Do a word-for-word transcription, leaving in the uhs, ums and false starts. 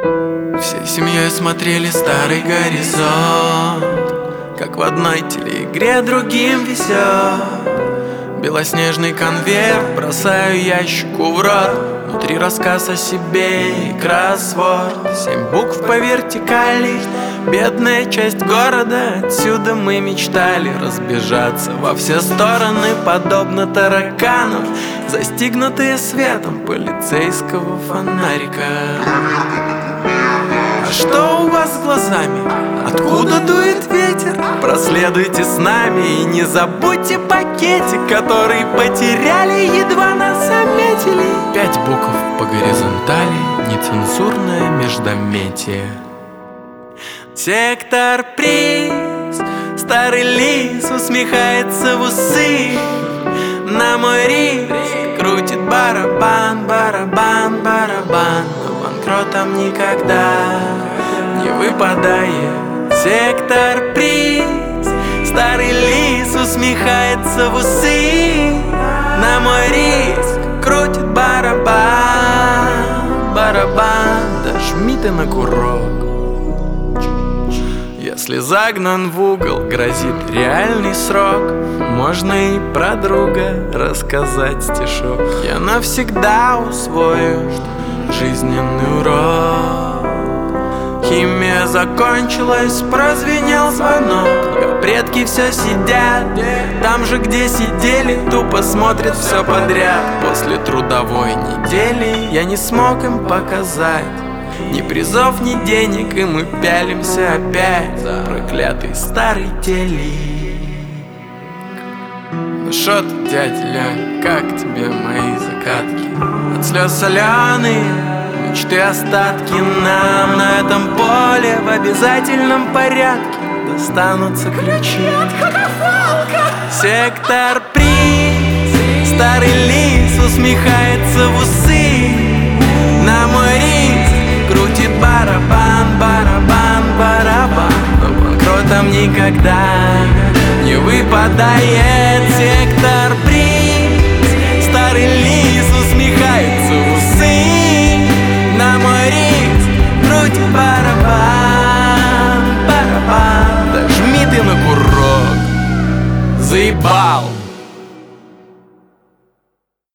Всей семьей смотрели старый горизонт, как в одной телеигре другим везет. Белоснежный конверт бросаю ящику в рот. Внутри рассказ о себе и кроссворд. Семь букв по вертикали, бедная часть города. Отсюда мы мечтали разбежаться во все стороны, подобно тараканам, застигнутые светом полицейского фонарика. А что у вас с глазами? Откуда дует ветер? Проследуйте с нами и не забудьте пакетик, который потеряли, едва нас заметили. Пять букв по горизонтали, нецензурное междометие. Сектор приз, старый лис усмехается в усы. На мой риск крутит барабан, барабан, барабан. Но банкротом никогда не выпадает. Сектор приз, старый лис усмехается в усы. На мой риск крутит барабан, барабан. Да жми ты на курок. Если загнан в угол, грозит реальный срок. Можно и про друга рассказать стишок. Я навсегда усвою жизненный урок. Химия закончилась, прозвенел звонок. Но предки все сидят там же, где сидели, тупо смотрят все подряд. После трудовой недели я не смог им показать ни призов, ни денег, и мы пялимся опять за проклятый старый телек. Ну шо ты, дядя Лёнь, как тебе мои закатки? От слез соленые мечты остатки. Нам на этом поле в обязательном порядке достанутся ключи. Сектор приз, старый лис усмехается в усы. На мой риск крутит барабан, барабан, барабан. Но банкротом никогда не выпадает.